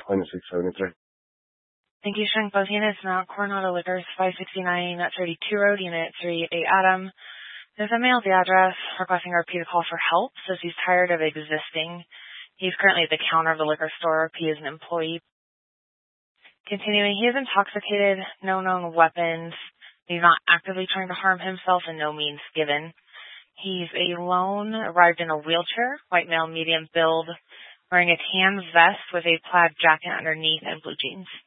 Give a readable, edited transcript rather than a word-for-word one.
2673. Thank you, Shrink Buzz Units. Now, Coronado Liquors, 569 32 Road, Unit 3A Adam. There's a male at the address requesting a repeated call for help, says he's tired of existing. He's currently at the counter of the liquor store. He is an employee. Continuing, he is intoxicated, no known weapons. He's not actively trying to harm himself and no means given. He's alone, arrived in a wheelchair, white male, medium build, wearing a tan vest with a plaid jacket underneath and blue jeans.